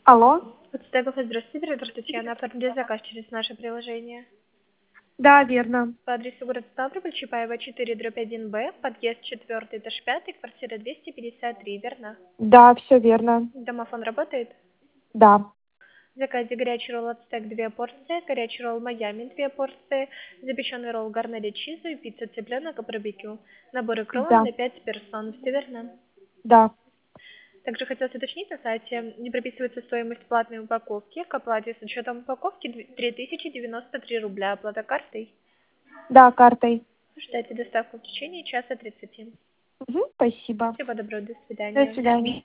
Алло. Подстегов, здравствуйте, оператор Татьяна. Оформили заказ через наше приложение. Да, верно. По адресу город Ставрополь, Чапаева 4/1Б, подъезд 4, этаж 5, квартира 253, верно? Да, все верно. Домофон работает? Да. В заказе горячий ролл ацтек 2 порции, горячий ролл Майами 2 порции, запеченный ролл гарнери чизу и пицца цыпленок и барбекю. Набор икру Да. на 5 персон, все верно? Да. Также хотелось уточнить, на сайте не прописывается стоимость платной упаковки. К оплате с учетом упаковки 3093 рубля. Оплата картой. Да, картой. Ждайте доставку в течение часа 30. Спасибо. Всего доброго, до До свидания. свидания.